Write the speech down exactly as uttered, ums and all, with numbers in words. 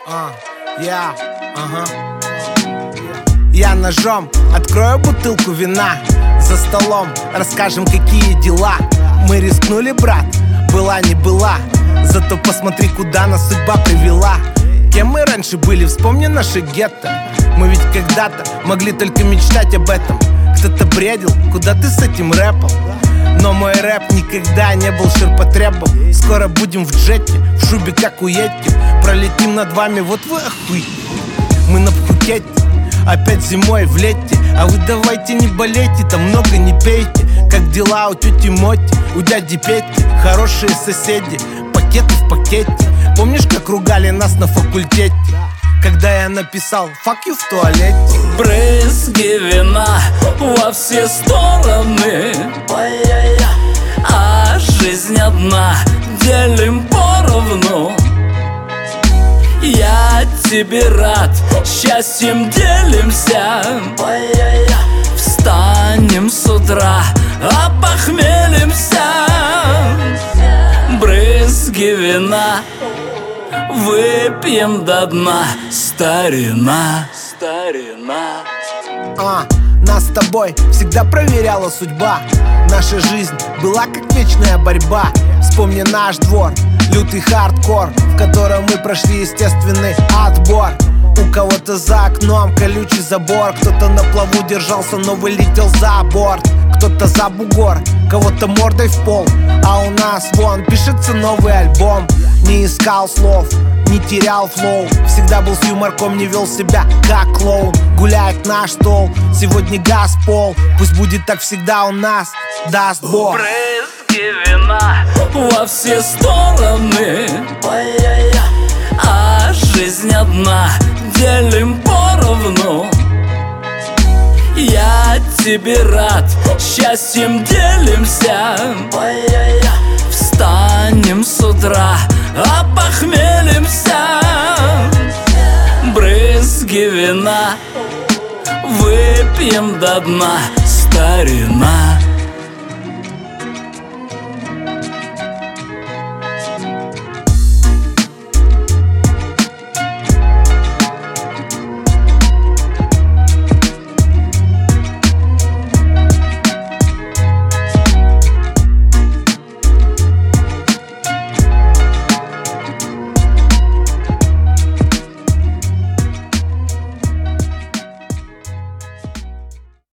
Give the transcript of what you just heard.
А, я, ага. Я ножом открою бутылку вина. За столом расскажем, какие дела. Мы рискнули, брат, была не была. Зато посмотри, куда нас судьба привела. Кем мы раньше были, вспомни наше гетто. Мы ведь когда-то могли только мечтать об этом. Кто-то бредил, куда ты с этим рэпом. Но мой рэп никогда не был ширпотребом. Скоро будем в джете, в шубе как у Йети. Пролетим над вами, вот вы охуй. Мы на Пхукете, опять зимой в лете. А вы давайте не болейте, там много не пейте. Как дела у тети Моти, у дяди Пети? Хорошие соседи, пакеты в пакете. Помнишь, как ругали нас на факультете? Когда я написал «fuck you» в туалете. Брызги вина во все стороны, а жизнь одна, делим поровну. Я тебе рад, счастьем делимся. Встанем с утра, опохмелимся. Брызги вина выпьем до дна, старина, старина. А, нас с тобой всегда проверяла судьба. Наша жизнь была как вечная борьба. Вспомни наш двор, лютый хардкор, в котором мы прошли естественный отбор. У кого-то за окном колючий забор. Кто-то на плаву держался, но вылетел за борт. Кто-то за бугор, кого-то мордой в пол. А у нас вон пишется новый альбом. Не искал слов, не терял флоу. Всегда был с юморком, не вел себя как клоун. Гуляет наш стол, сегодня газ пол. Пусть будет так всегда у нас, даст Бог. Брызги вина во все стороны, а жизнь одна, делим поровну. Я тебе рад, счастьем делимся. Встанем с утра, опохмелимся. Брызги вина выпьем до дна, старина.